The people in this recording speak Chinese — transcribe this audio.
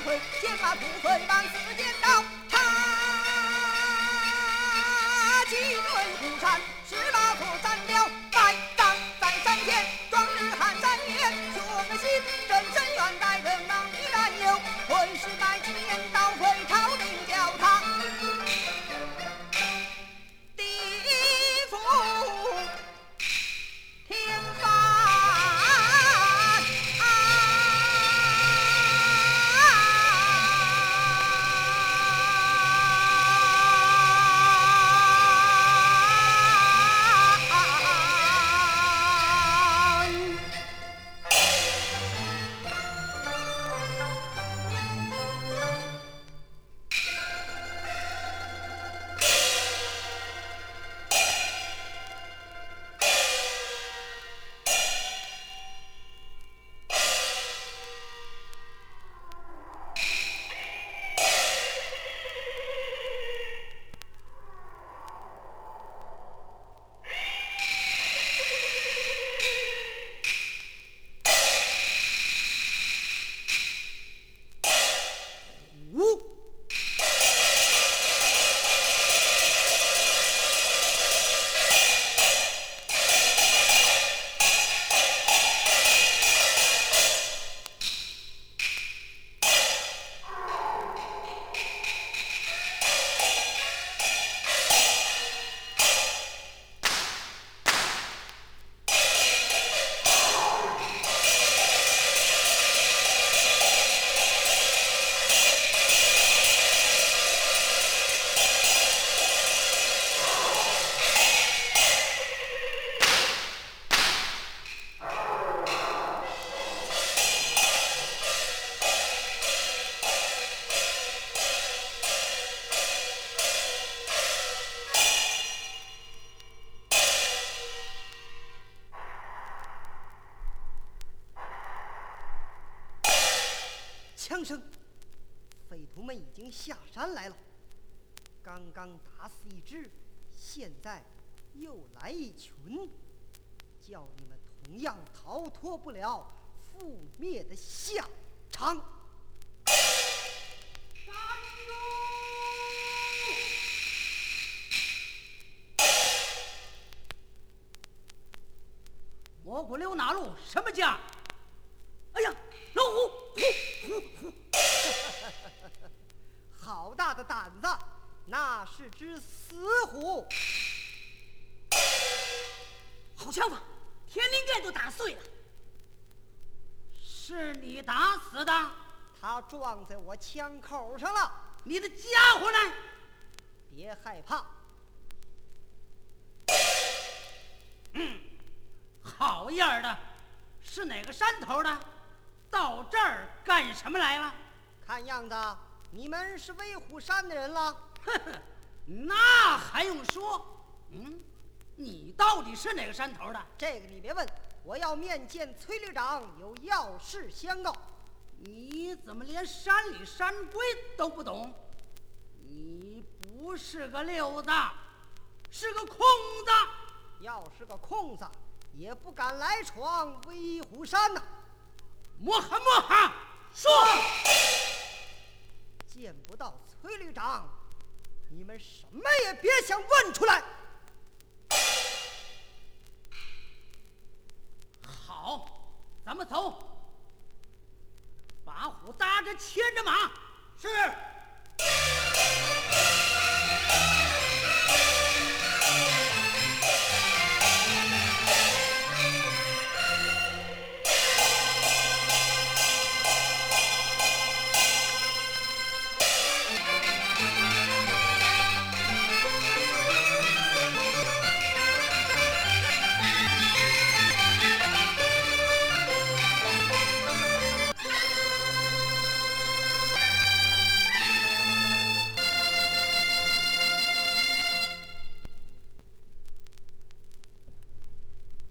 退，剑马不分万四剑刀，他击退虎山，18座斩了，百战在山前，壮日汉3年，雄心真深远，待等忙于然有，会时代纪念刀会朝廷叫他地府天罚。枪声，匪徒们已经下山来了。刚刚打死一只，现在又来一群，叫你们同样逃脱不了覆灭的下场。 杀猪！蘑菇溜哪路？什么家？哎呀，老虎！ 好大的胆子！那是只死虎。 好枪法，天灵盖都打碎了。是你打死的？ 他撞在我枪口上了。 你的家伙呢？ 别害怕。 好样的！是哪个山头的？到这儿干什么来了？ 看样子你们是威虎山的人了。 呵呵，那还用说？你到底是哪个山头的？ 这个你别问，我要面见崔旅长，有要事相告。 你怎么连山里山规都不懂？你不是个溜子，是个空子。 要是个空子，也不敢来闯威虎山呐。 摸哈，说！ 见不到崔旅长，你们什么也别想问出来。 好，咱们走。把虎搭着，牵着马。是。